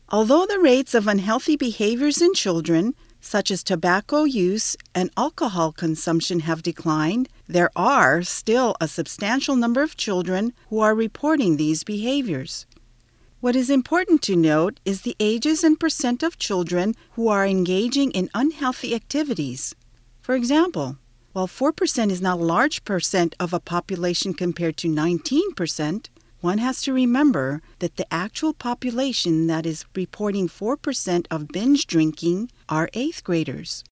Although the rates of unhealthy behaviors in children, such as tobacco use and alcohol consumption, have declined, there are still a substantial number of children who are reporting these behaviors. What is important to note is the ages and percent of children who are engaging in unhealthy activities. For example, while 4% is not a large percent of a population compared to 19%, one has to remember that the actual population that is reporting 4% of binge drinking are 8th graders.